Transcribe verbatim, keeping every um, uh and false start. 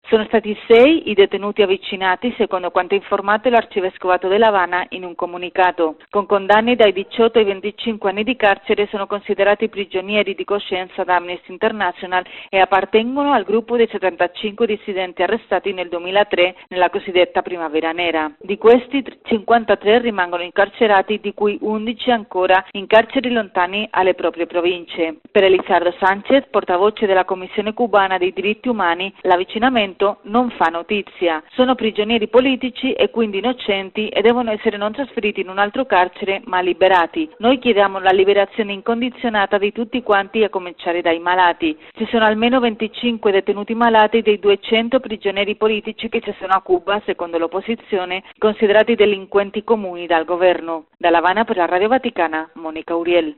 Sono stati sei i detenuti avvicinati, secondo quanto informato l'arcivescovato della Habana in un comunicato. Con condanne dai diciotto ai venticinque anni di carcere sono considerati prigionieri di coscienza da Amnesty International e appartengono al gruppo dei settantacinque dissidenti arrestati nel duemilatré nella cosiddetta Primavera Nera. Di questi cinquantatré rimangono incarcerati, di cui undici ancora in carceri lontani alle proprie province. Per Elizardo Sanchez, portavoce della Commissione cubana dei diritti umani, l'avvicinamento non fa notizia. Sono prigionieri politici e quindi innocenti e devono essere non trasferiti in un altro carcere ma liberati. Noi chiediamo la liberazione incondizionata di tutti quanti, a cominciare dai malati. Ci sono almeno venticinque detenuti malati dei duecento prigionieri politici che ci sono a Cuba, secondo l'opposizione, considerati delinquenti comuni dal governo. Da La Habana per la Radio Vaticana, Monica Uriel.